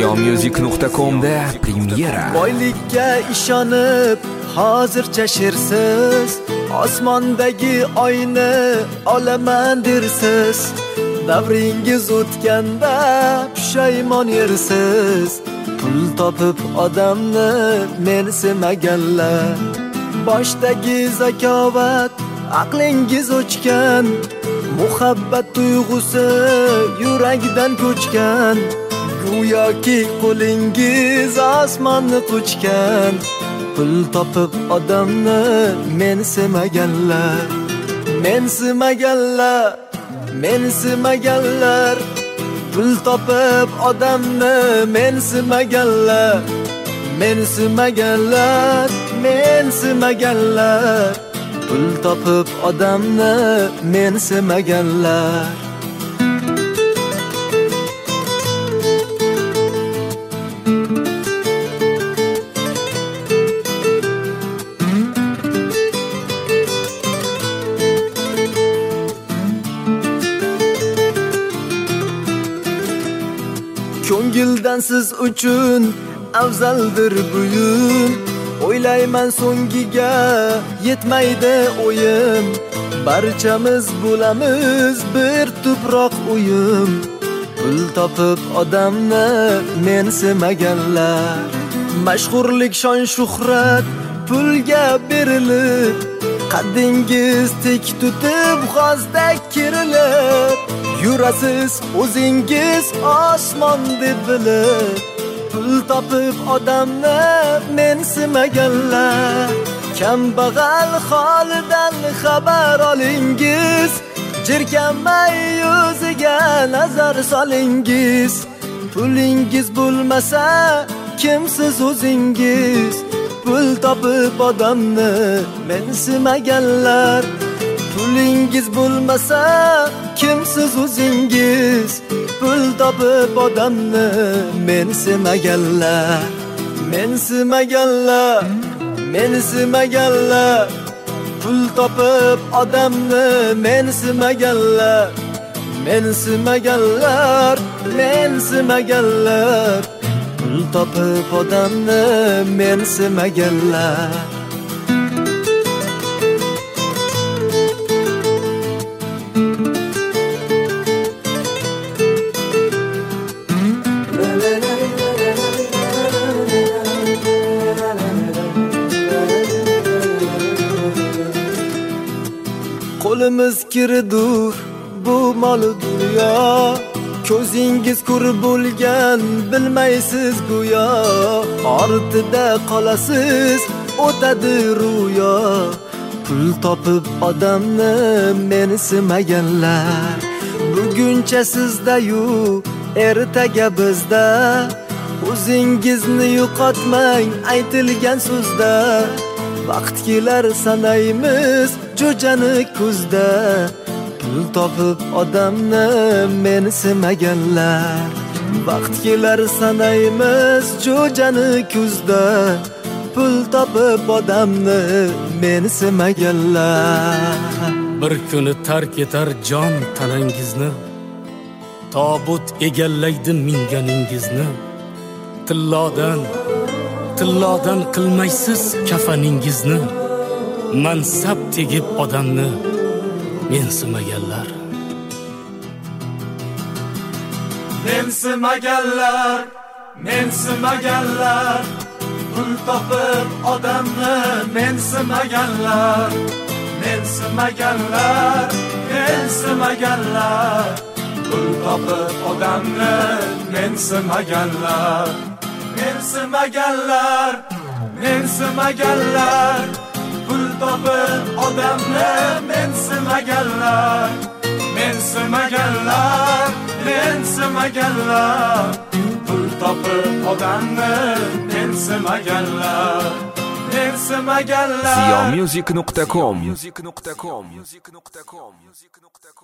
siyomusic.com'da premyera. Boylikka ishonib hozircha shersiz, osmondagi oyni olaman dersiz. Davringiz o'tganda pushaymon yersiz. Pul topib odamni mensimaganlar. Boshdagi zakovat aqlingiz o'chgan, muhabbat tuyg'usi yurakdan ko'chgan. Go'yoki qo'lingiz osmonni quchgan. Pul topib odamni mensimaganlar. Mensimaganlar. Pul topib odamni mensimaganlar. Pul topib odamni mensimaganlar. Ko'ngildan siz uchun afzaldir buyum. O'ylayman so'ngiga yetmaydi o'yim. Barchamiz bo'lamiz bir tuproq uyum. Pul topib odamni mensimaganlar. Mashhurlik, shon, shuhrat pulga berilib, qaddingiz tik tutib g'ozdek kerilib, yurasiz o'zingiz osmon deb bilib. Pul topib odamni mensimaganlar. Kambag'al holidan xabar olingiz, jirkanmay yuziga nazar solingiz. Pulingiz bo'lmasa kimsiz o'zingiz. Pul topib odamni mensimaganlar. Pulingiz bo'lmasa kimsiz o'zingiz. Pul topib odamni mensimaganlar. Pul topib odamni mensimaganlar. Pul topib odamni mensimaganlar. Qo'limiz kiridur bu mol dunyo. Ko'zingiz ko'rib bo'lgan bilmaysiz go'yo. Ortida qolasiz o'tadi ro'yo. Pul topib odamni mensimaganlar. Buguncha sizda-yu ertaga bizda. O'zingizni yo'qotmang aytilgan so'zda. Vaqt kelar sanaymiz jo'jani kuzda. Pul topib odamni mensimaganlar. Vaqt kelar sanaymiz jo'jani kuzda. Pul topib odamni mensimaganlar. Bir kuni tark etar jon tanangizni, tobut egallaydi minganingizni. Tillodan qilmaysiz kafaningizni. Mansab tegib odamni mensimaganlar. Pul topib odamni mensimaganlar. Pul topib odamni mensimaganlar. Pul topib odamni mensimaganlar. Pul topib odamni mensimaganlar. siyomusic.com